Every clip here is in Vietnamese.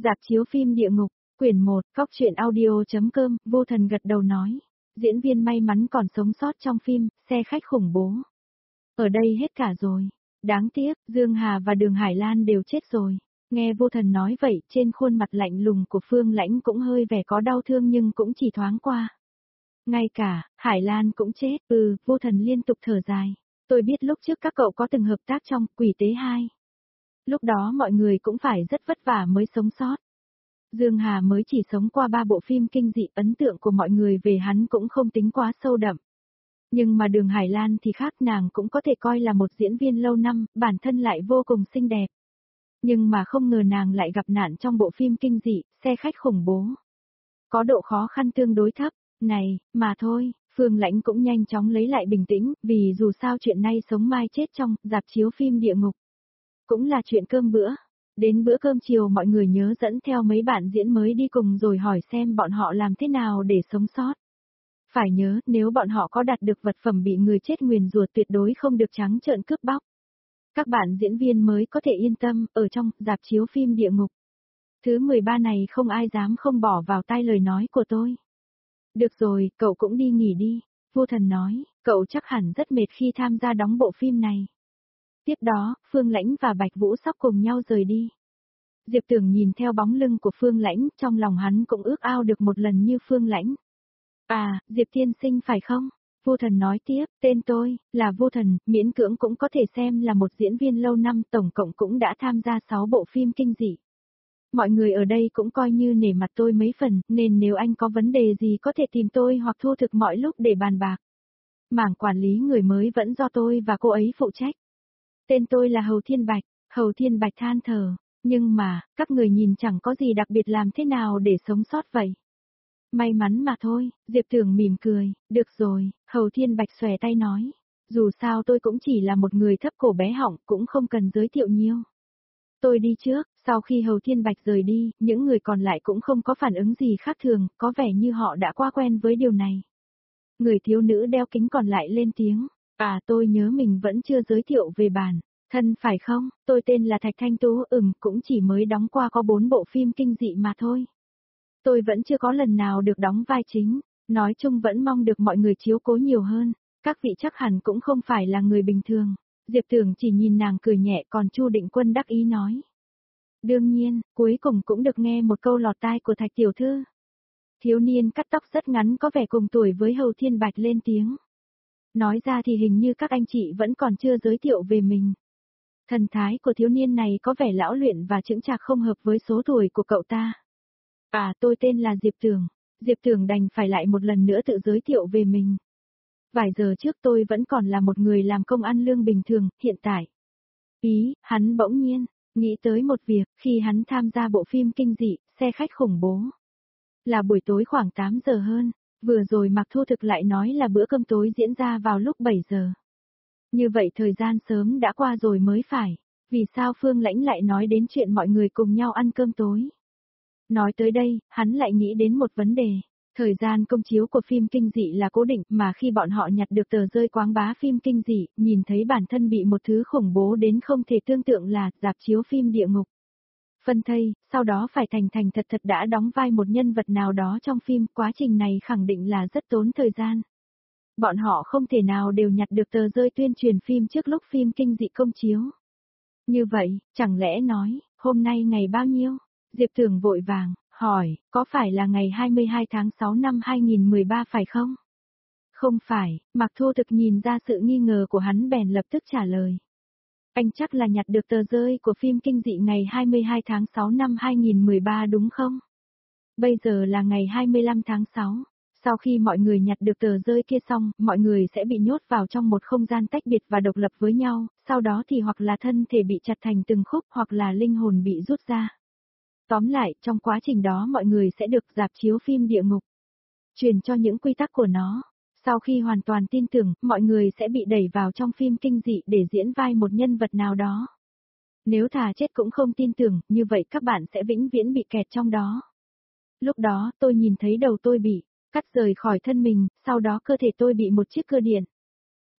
Rạp chiếu phim Địa Ngục, quyển 1, cóc.audio.com, Vô Thần gật đầu nói. Diễn viên may mắn còn sống sót trong phim, xe khách khủng bố. Ở đây hết cả rồi. Đáng tiếc, Dương Hà và Đường Hải Lan đều chết rồi. Nghe Vô Thần nói vậy, trên khuôn mặt lạnh lùng của Phương Lãnh cũng hơi vẻ có đau thương nhưng cũng chỉ thoáng qua. Ngay cả, Hải Lan cũng chết, Vô Thần liên tục thở dài. Tôi biết lúc trước các cậu có từng hợp tác trong Quỷ Tế 2. Lúc đó mọi người cũng phải rất vất vả mới sống sót. Dương Hà mới chỉ sống qua 3 bộ phim kinh dị, ấn tượng của mọi người về hắn cũng không tính quá sâu đậm. Nhưng mà Đường Hải Lan thì khác, nàng cũng có thể coi là một diễn viên lâu năm, bản thân lại vô cùng xinh đẹp. Nhưng mà không ngờ nàng lại gặp nạn trong bộ phim kinh dị, xe khách khủng bố. Có độ khó khăn tương đối thấp, này, mà thôi, Phương Lãnh cũng nhanh chóng lấy lại bình tĩnh, vì dù sao chuyện nay sống mai chết trong rạp chiếu phim Địa Ngục. Cũng là chuyện cơm bữa. Đến bữa cơm chiều mọi người nhớ dẫn theo mấy bạn diễn mới đi cùng rồi hỏi xem bọn họ làm thế nào để sống sót. Phải nhớ, nếu bọn họ có đạt được vật phẩm bị người chết nguyền rủa tuyệt đối không được trắng trợn cướp bóc. Các bạn diễn viên mới có thể yên tâm, ở trong rạp chiếu phim Địa Ngục. Thứ 13 này không ai dám không bỏ vào tai lời nói của tôi. Được rồi, cậu cũng đi nghỉ đi, Vô Thần nói, cậu chắc hẳn rất mệt khi tham gia đóng bộ phim này. Tiếp đó, Phương Lãnh và Bạch Vũ Sóc cùng nhau rời đi. Diệp Tưởng nhìn theo bóng lưng của Phương Lãnh, trong lòng hắn cũng ước ao được một lần như Phương Lãnh. À, Diệp tiên sinh phải không? Vô Thần nói tiếp, tên tôi, là Vô Thần, miễn cưỡng cũng có thể xem là một diễn viên lâu năm, tổng cộng cũng đã tham gia 6 bộ phim kinh dị. Mọi người ở đây cũng coi như nể mặt tôi mấy phần, nên nếu anh có vấn đề gì có thể tìm tôi hoặc Thu Thực mọi lúc để bàn bạc. Mảng quản lý người mới vẫn do tôi và cô ấy phụ trách. Tên tôi là Hầu Thiên Bạch, Hầu Thiên Bạch than thở, nhưng mà, các người nhìn chẳng có gì đặc biệt, làm thế nào để sống sót vậy? May mắn mà thôi, Diệp Tưởng mỉm cười, được rồi, Hầu Thiên Bạch xòe tay nói. Dù sao tôi cũng chỉ là một người thấp cổ bé họng, cũng không cần giới thiệu nhiều. Tôi đi trước, sau khi Hầu Thiên Bạch rời đi, những người còn lại cũng không có phản ứng gì khác thường, có vẻ như họ đã qua quen với điều này. Người thiếu nữ đeo kính còn lại lên tiếng, à tôi nhớ mình vẫn chưa giới thiệu về bản thân phải không, tôi tên là Thạch Thanh Tú, cũng chỉ mới đóng qua có 4 bộ phim kinh dị mà thôi. Tôi vẫn chưa có lần nào được đóng vai chính, nói chung vẫn mong được mọi người chiếu cố nhiều hơn, các vị chắc hẳn cũng không phải là người bình thường. Diệp Tưởng chỉ nhìn nàng cười nhẹ, còn Chu Định Quân đắc ý nói. Đương nhiên, cuối cùng cũng được nghe một câu lọt tai của Thạch tiểu thư. Thiếu niên cắt tóc rất ngắn có vẻ cùng tuổi với Hầu Thiên Bạch lên tiếng. Nói ra thì hình như các anh chị vẫn còn chưa giới thiệu về mình. Thần thái của thiếu niên này có vẻ lão luyện và chững chạc không hợp với số tuổi của cậu ta. À, tôi tên là Diệp Tưởng. Diệp Tưởng đành phải lại một lần nữa tự giới thiệu về mình. Vài giờ trước tôi vẫn còn là một người làm công ăn lương bình thường, hiện tại. Hắn bỗng nhiên, nghĩ tới một việc, khi hắn tham gia bộ phim kinh dị, xe khách khủng bố. Là buổi tối khoảng 8 giờ hơn, vừa rồi Mạc Thu Thực lại nói là bữa cơm tối diễn ra vào lúc 7 giờ. Như vậy thời gian sớm đã qua rồi mới phải, vì sao Phương Lãnh lại nói đến chuyện mọi người cùng nhau ăn cơm tối? Nói tới đây, hắn lại nghĩ đến một vấn đề. Thời gian công chiếu của phim kinh dị là cố định, mà khi bọn họ nhặt được tờ rơi quảng bá phim kinh dị, nhìn thấy bản thân bị một thứ khủng bố đến không thể tưởng tượng là rạp chiếu phim Địa Ngục. Phân thây, sau đó phải thành thật đã đóng vai một nhân vật nào đó trong phim, quá trình này khẳng định là rất tốn thời gian. Bọn họ không thể nào đều nhặt được tờ rơi tuyên truyền phim trước lúc phim kinh dị công chiếu. Như vậy, chẳng lẽ nói, hôm nay ngày bao nhiêu? Diệp Tưởng vội vàng hỏi, có phải là ngày 22 tháng 6 năm 2013 phải không? Không phải, Mạc Thu Thực nhìn ra sự nghi ngờ của hắn bèn lập tức trả lời. Anh chắc là nhặt được tờ rơi của phim kinh dị ngày 22 tháng 6 năm 2013 đúng không? Bây giờ là ngày 25 tháng 6. Sau khi mọi người nhặt được tờ rơi kia xong, mọi người sẽ bị nhốt vào trong một không gian tách biệt và độc lập với nhau, sau đó thì hoặc là thân thể bị chặt thành từng khúc hoặc là linh hồn bị rút ra. Tóm lại, trong quá trình đó mọi người sẽ được rạp chiếu phim Địa Ngục truyền cho những quy tắc của nó. Sau khi hoàn toàn tin tưởng, mọi người sẽ bị đẩy vào trong phim kinh dị để diễn vai một nhân vật nào đó. Nếu thà chết cũng không tin tưởng, như vậy các bạn sẽ vĩnh viễn bị kẹt trong đó. Lúc đó, tôi nhìn thấy đầu tôi bị cắt rời khỏi thân mình, sau đó cơ thể tôi bị một chiếc cưa điện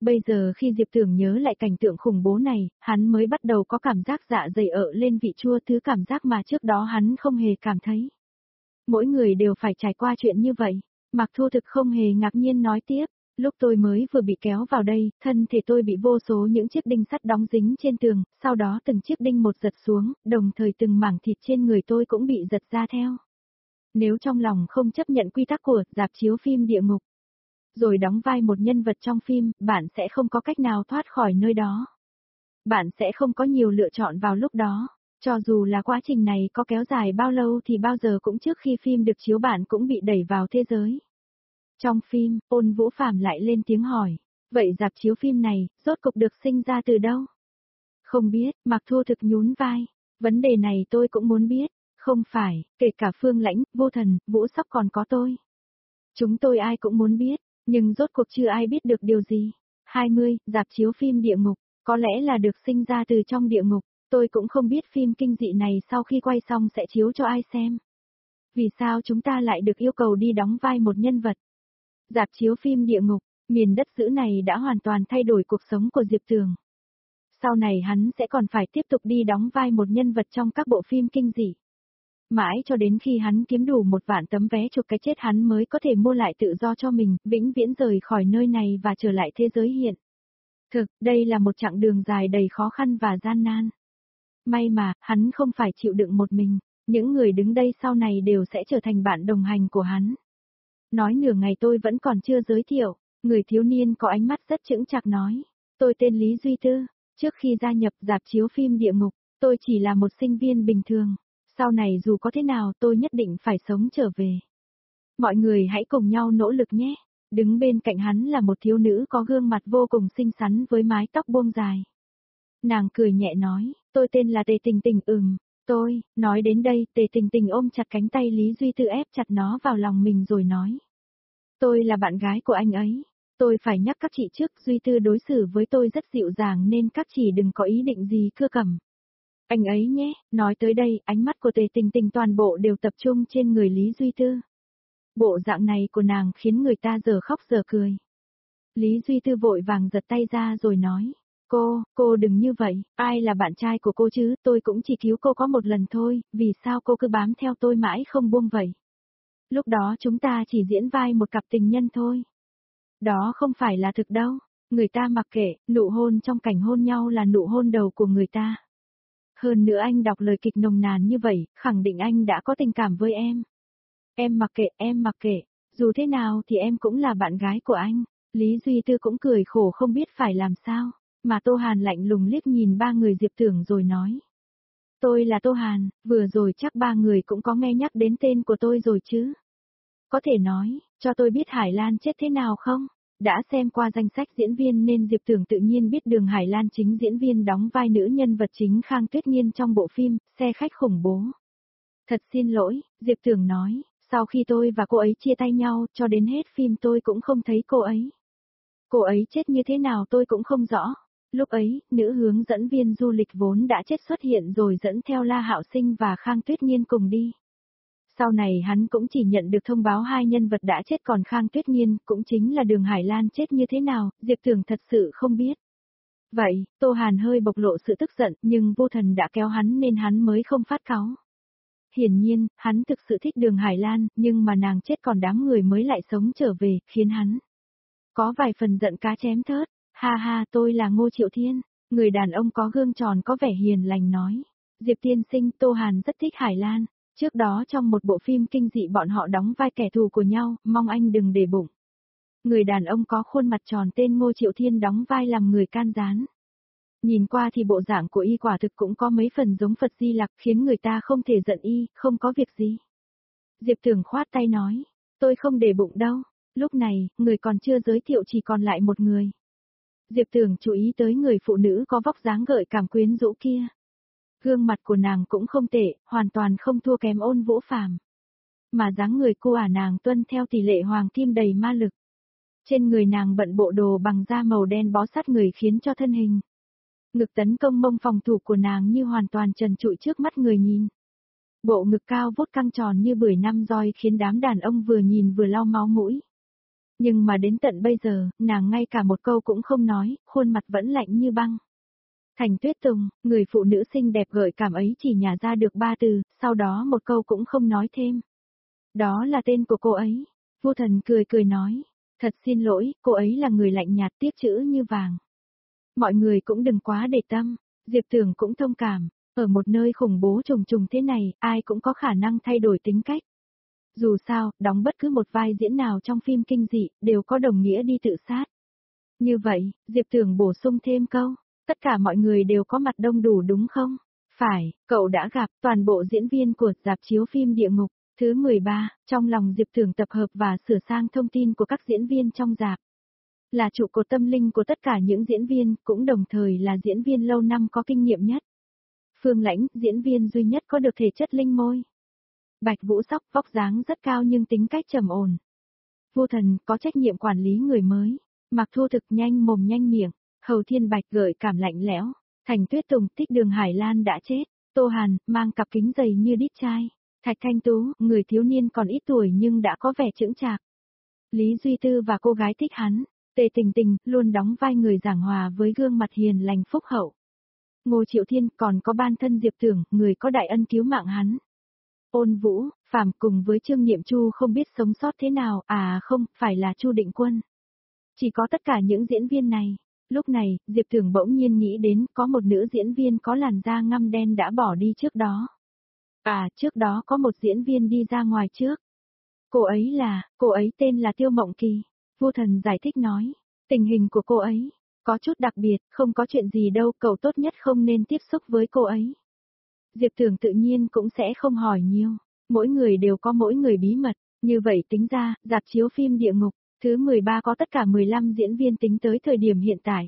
Bây giờ khi Diệp Tưởng nhớ lại cảnh tượng khủng bố này, hắn mới bắt đầu có cảm giác dạ dày ợ lên vị chua, thứ cảm giác mà trước đó hắn không hề cảm thấy. Mỗi người đều phải trải qua chuyện như vậy. Mạc Thu Thực không hề ngạc nhiên nói tiếp, lúc tôi mới vừa bị kéo vào đây, thân thể tôi bị vô số những chiếc đinh sắt đóng dính trên tường, sau đó từng chiếc đinh một giật xuống, đồng thời từng mảng thịt trên người tôi cũng bị giật ra theo. Nếu trong lòng không chấp nhận quy tắc của rạp chiếu phim địa ngục, rồi đóng vai một nhân vật trong phim, bạn sẽ không có cách nào thoát khỏi nơi đó. Bạn sẽ không có nhiều lựa chọn vào lúc đó. Cho dù là quá trình này có kéo dài bao lâu thì bao giờ cũng trước khi phim được chiếu bạn cũng bị đẩy vào thế giới. Trong phim, Ôn Vũ Phàm lại lên tiếng hỏi, vậy rạp chiếu phim này, rốt cục được sinh ra từ đâu? Không biết, Mạc Thu Thực nhún vai, vấn đề này tôi cũng muốn biết, không phải, kể cả Phương Lãnh, Vô Thần, Vũ Sóc còn có tôi. Chúng tôi ai cũng muốn biết, nhưng rốt cuộc chưa ai biết được điều gì. 20, rạp chiếu phim địa ngục, có lẽ là được sinh ra từ trong địa ngục, tôi cũng không biết phim kinh dị này sau khi quay xong sẽ chiếu cho ai xem. Vì sao chúng ta lại được yêu cầu đi đóng vai một nhân vật? Rạp chiếu phim địa ngục, miền đất dữ này đã hoàn toàn thay đổi cuộc sống của Diệp Tường. Sau này hắn sẽ còn phải tiếp tục đi đóng vai một nhân vật trong các bộ phim kinh dị. Mãi cho đến khi hắn kiếm đủ 1.000.000 tấm vé chuộc cái chết hắn mới có thể mua lại tự do cho mình, vĩnh viễn rời khỏi nơi này và trở lại thế giới hiện. Thực, đây là một chặng đường dài đầy khó khăn và gian nan. May mà, hắn không phải chịu đựng một mình, những người đứng đây sau này đều sẽ trở thành bạn đồng hành của hắn. Nói nửa ngày tôi vẫn còn chưa giới thiệu, người thiếu niên có ánh mắt rất chững chạc nói. Tôi tên Lý Duy Tư, trước khi gia nhập rạp chiếu phim địa ngục, tôi chỉ là một sinh viên bình thường. Sau này dù có thế nào tôi nhất định phải sống trở về. Mọi người hãy cùng nhau nỗ lực nhé. Đứng bên cạnh hắn là một thiếu nữ có gương mặt vô cùng xinh xắn với mái tóc buông dài. Nàng cười nhẹ nói, tôi tên là Tề Tình Tình. Tôi, nói đến đây Tề Tình Tình ôm chặt cánh tay Lý Duy Tư ép chặt nó vào lòng mình rồi nói. Tôi là bạn gái của anh ấy. Tôi phải nhắc các chị trước, Duy Tư đối xử với tôi rất dịu dàng nên các chị đừng có ý định gì cưa cẩm. Anh ấy nhé, nói tới đây, ánh mắt của Tề Tình Tình toàn bộ đều tập trung trên người Lý Duy Tư. Bộ dạng này của nàng khiến người ta giờ khóc giờ cười. Lý Duy Tư vội vàng giật tay ra rồi nói, cô đừng như vậy, ai là bạn trai của cô chứ, tôi cũng chỉ cứu cô có một lần thôi, vì sao cô cứ bám theo tôi mãi không buông vậy? Lúc đó chúng ta chỉ diễn vai một cặp tình nhân thôi. Đó không phải là thực đâu, người ta mặc kệ, nụ hôn trong cảnh hôn nhau là nụ hôn đầu của người ta. Hơn nữa anh đọc lời kịch nồng nàn như vậy, khẳng định anh đã có tình cảm với em. Em mặc kệ, dù thế nào thì em cũng là bạn gái của anh. Lý Duy Tư cũng cười khổ không biết phải làm sao, mà Tô Hàn lạnh lùng liếc nhìn ba người Diệp Tưởng rồi nói. Tôi là Tô Hàn, vừa rồi chắc ba người cũng có nghe nhắc đến tên của tôi rồi chứ. Có thể nói, cho tôi biết Hải Lan chết thế nào không? Đã xem qua danh sách diễn viên nên Diệp Tưởng tự nhiên biết Đường Hải Lan chính diễn viên đóng vai nữ nhân vật chính Khang Tuyết Nghiên trong bộ phim Xe khách khủng bố. Thật xin lỗi, Diệp Tưởng nói, sau khi tôi và cô ấy chia tay nhau cho đến hết phim tôi cũng không thấy cô ấy. Cô ấy chết như thế nào tôi cũng không rõ. Lúc ấy, nữ hướng dẫn viên du lịch vốn đã chết xuất hiện rồi dẫn theo La Hạo Sinh và Khang Tuyết Nghiên cùng đi. Sau này hắn cũng chỉ nhận được thông báo hai nhân vật đã chết còn Khang Tuyết Nghiên cũng chính là Đường Hải Lan chết như thế nào, Diệp Tưởng thật sự không biết. Vậy, Tô Hàn hơi bộc lộ sự tức giận nhưng Vô Thần đã kéo hắn nên hắn mới không phát cáu. Hiển nhiên, hắn thực sự thích Đường Hải Lan nhưng mà nàng chết còn đám người mới lại sống trở về, khiến hắn có vài phần giận cá chém thớt. Ha ha, tôi là Ngô Triệu Thiên, người đàn ông có gương tròn có vẻ hiền lành nói. Diệp tiên sinh, Tô Hàn rất thích Hải Lan. Trước đó trong một bộ phim kinh dị bọn họ đóng vai kẻ thù của nhau, mong anh đừng để bụng. Người đàn ông có khuôn mặt tròn tên Ngô Triệu Thiên đóng vai làm người can gián. Nhìn qua thì bộ dạng của y quả thực cũng có mấy phần giống Phật Di Lặc khiến người ta không thể giận y, không có việc gì. Diệp Tưởng khoát tay nói, tôi không để bụng đâu. Lúc này, người còn chưa giới thiệu chỉ còn lại một người. Diệp Tưởng chú ý tới người phụ nữ có vóc dáng gợi cảm quyến rũ kia. Gương mặt của nàng cũng không tệ, hoàn toàn không thua kém Ôn Vũ Phàm. Mà dáng người cô nàng tuân theo tỷ lệ hoàng kim đầy ma lực. Trên người nàng bận bộ đồ bằng da màu đen bó sát người khiến cho thân hình. Ngực tấn công mông phòng thủ của nàng như hoàn toàn trần trụi trước mắt người nhìn. Bộ ngực cao vút căng tròn như bưởi năm roi khiến đám đàn ông vừa nhìn vừa lau máu mũi. Nhưng mà đến tận bây giờ, nàng ngay cả một câu cũng không nói, khuôn mặt vẫn lạnh như băng. Thành Tuyết Tùng, người phụ nữ xinh đẹp gợi cảm ấy chỉ nhả ra được 3 từ, sau đó một câu cũng không nói thêm. Đó là tên của cô ấy. Vô Thần cười cười nói. Thật xin lỗi, cô ấy là người lạnh nhạt tiếc chữ như vàng. Mọi người cũng đừng quá để tâm. Diệp Tưởng cũng thông cảm. Ở một nơi khủng bố trùng trùng thế này, ai cũng có khả năng thay đổi tính cách. Dù sao, đóng bất cứ một vai diễn nào trong phim kinh dị, đều có đồng nghĩa đi tự sát. Như vậy, Diệp Tưởng bổ sung thêm câu. Tất cả mọi người đều có mặt đông đủ đúng không? Phải, cậu đã gặp toàn bộ diễn viên của rạp chiếu phim Địa Ngục. Thứ 13, trong lòng Diệp Tưởng tập hợp và sửa sang thông tin của các diễn viên trong rạp. Là trụ cột tâm linh của tất cả những diễn viên, cũng đồng thời là diễn viên lâu năm có kinh nghiệm nhất. Phương Lãnh, diễn viên duy nhất có được thể chất linh môi. Bạch Vũ Sóc, vóc dáng rất cao nhưng tính cách trầm ổn. Vô Thần, có trách nhiệm quản lý người mới. Mặc Thu Thực, nhanh mồm nhanh miệng. Hầu Thiên Bạch, gợi cảm lạnh lẽo. Thành Tuyết Tùng, thích Đường Hải Lan đã chết. Tô Hàn, mang cặp kính dày như đít chai. Thạch Thanh Tú, người thiếu niên còn ít tuổi nhưng đã có vẻ chững chạc. Lý Duy Tư và cô gái thích hắn. Tề Tình Tình, luôn đóng vai người giảng hòa với gương mặt hiền lành phúc hậu. Ngô Triệu Thiên, còn có ban thân Diệp Tưởng, người có đại ân cứu mạng hắn. Ôn Vũ, Phàm cùng với Trương Niệm Chu không biết sống sót thế nào, không, phải là Chu Định Quân. Chỉ có tất cả những diễn viên này. Lúc này, Diệp Tưởng bỗng nhiên nghĩ đến có một nữ diễn viên có làn da ngăm đen đã bỏ đi trước đó. Trước đó có một diễn viên đi ra ngoài trước. Cô ấy tên là Tiêu Mộng Kỳ. Vô Thần giải thích nói, tình hình của cô ấy có chút đặc biệt, không có chuyện gì đâu, cậu tốt nhất không nên tiếp xúc với cô ấy. Diệp Tưởng tự nhiên cũng sẽ không hỏi nhiều, mỗi người đều có mỗi người bí mật, như vậy tính ra, rạp chiếu phim Địa Ngục, thứ 13 có tất cả 15 diễn viên tính tới thời điểm hiện tại.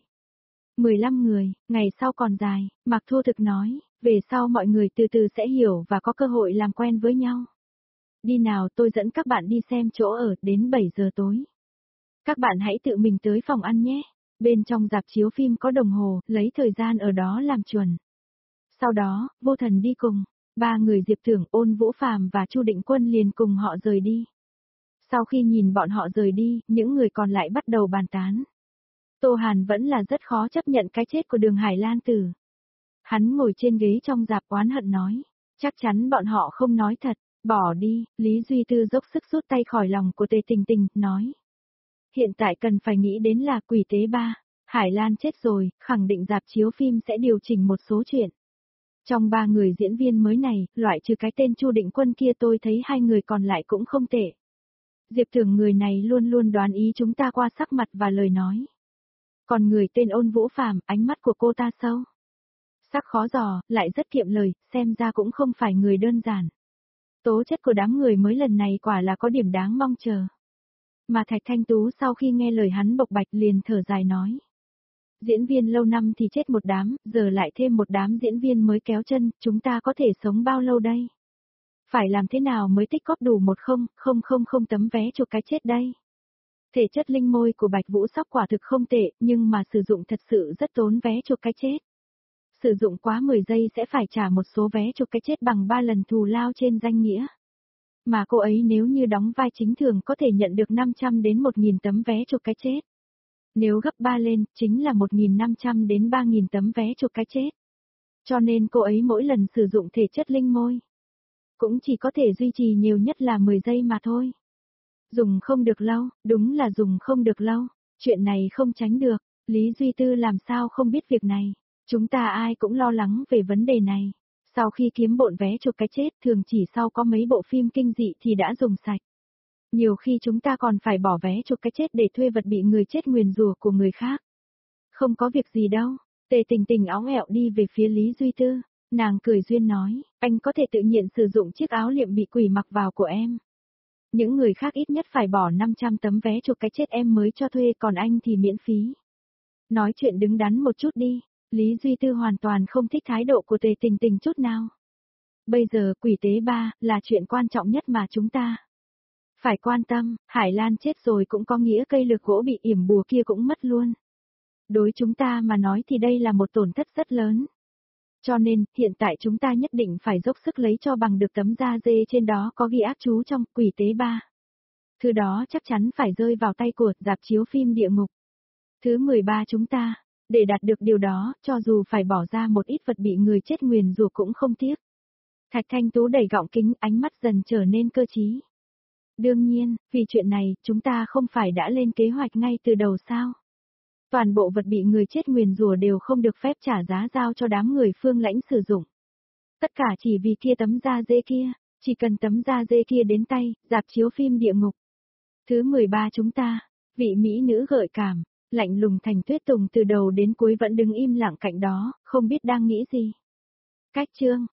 15 người, ngày sau còn dài, Mạc Thu Thực nói, về sau mọi người từ từ sẽ hiểu và có cơ hội làm quen với nhau. Đi nào, tôi dẫn các bạn đi xem chỗ ở, đến 7 giờ tối. Các bạn hãy tự mình tới phòng ăn nhé. Bên trong rạp chiếu phim có đồng hồ, lấy thời gian ở đó làm chuẩn. Sau đó, Vô Thần đi cùng. 3 người Diệp Tưởng, Ôn Vũ Phàm và Chu Định Quân liền cùng họ rời đi. Sau khi nhìn bọn họ rời đi, những người còn lại bắt đầu bàn tán. Tô Hàn vẫn là rất khó chấp nhận cái chết của Đường Hải Lan Tử. Hắn ngồi trên ghế trong rạp oán hận nói. Chắc chắn bọn họ không nói thật. Bỏ đi, Lý Duy Tư dốc sức rút tay khỏi lòng của Tề Tình Tình, nói. Hiện tại cần phải nghĩ đến là Quỷ Tế 3. Hải Lan chết rồi, khẳng định rạp chiếu phim sẽ điều chỉnh một số chuyện. Trong 3 người diễn viên mới này, loại trừ cái tên Chu Định Quân kia, tôi thấy 2 người còn lại cũng không tệ. Diệp Tưởng, người này luôn luôn đoán ý chúng ta qua sắc mặt và lời nói. Còn người tên Ôn Vũ Phàm, ánh mắt của cô ta sâu sắc khó dò, lại rất kiệm lời, xem ra cũng không phải người đơn giản. Tố chất của đám người mới lần này quả là có điểm đáng mong chờ. Mà Thạch Thanh Tú sau khi nghe lời hắn bộc bạch liền thở dài nói. Diễn viên lâu năm thì chết một đám, giờ lại thêm một đám diễn viên mới kéo chân, chúng ta có thể sống bao lâu đây? Phải làm thế nào mới tích góp đủ 1000 tấm vé cho cái chết đây? Thể chất linh môi của Bạch Vũ Sóc quả thực không tệ, nhưng mà sử dụng thật sự rất tốn vé cho cái chết. Sử dụng quá 10 giây sẽ phải trả một số vé cho cái chết bằng 3 lần thù lao trên danh nghĩa. Mà cô ấy nếu như đóng vai chính thường có thể nhận được 500 đến 1000 tấm vé cho cái chết. Nếu gấp 3 lên, chính là 1500 đến 3000 tấm vé cho cái chết. Cho nên cô ấy mỗi lần sử dụng thể chất linh môi cũng chỉ có thể duy trì nhiều nhất là 10 giây mà thôi. Dùng không được lâu, đúng là dùng không được lâu. Chuyện này không tránh được, Lý Duy Tư làm sao không biết việc này. Chúng ta ai cũng lo lắng về vấn đề này. Sau khi kiếm bộn vé cho cái chết, thường chỉ sau có mấy bộ phim kinh dị thì đã dùng sạch. Nhiều khi chúng ta còn phải bỏ vé cho cái chết để thuê vật bị người chết nguyền rủa của người khác. Không có việc gì đâu. Tề Tình Tình óng ẹo đi về phía Lý Duy Tư. Nàng cười duyên nói, anh có thể tự nhiên sử dụng chiếc áo liệm bị quỷ mặc vào của em. Những người khác ít nhất phải bỏ 500 tấm vé cho cái chết em mới cho thuê, còn anh thì miễn phí. Nói chuyện đứng đắn một chút đi. Lý Duy Tư hoàn toàn không thích thái độ của Tề Tình Tình chút nào. Bây giờ Quỷ Tế 3 là chuyện quan trọng nhất mà chúng ta phải quan tâm. Hải Lan chết rồi cũng có nghĩa cây lược gỗ bị yểm bùa kia cũng mất luôn. Đối chúng ta mà nói thì đây là một tổn thất rất lớn. Cho nên, hiện tại chúng ta nhất định phải dốc sức lấy cho bằng được tấm da dê trên đó có ghi ác chú trong Quỷ Tế 3. Thứ đó chắc chắn phải rơi vào tay của rạp chiếu phim địa ngục. Thứ 13 chúng ta, để đạt được điều đó, cho dù phải bỏ ra một ít vật bị người chết nguyền rủa cũng không tiếc. Thạch Thanh Tú đẩy gọng kính, ánh mắt dần trở nên cơ trí. Đương nhiên, vì chuyện này, chúng ta không phải đã lên kế hoạch ngay từ đầu sao? Toàn bộ vật bị người chết nguyền rủa đều không được phép trả giá giao cho đám người Phương Lãnh sử dụng. Tất cả chỉ vì kia tấm da dê kia, chỉ cần tấm da dê kia đến tay, rạp chiếu phim địa ngục. Thứ 13 chúng ta, vị mỹ nữ gợi cảm, lạnh lùng Thành Tuyết Tùng từ đầu đến cuối vẫn đứng im lặng cạnh đó, không biết đang nghĩ gì. Cách chương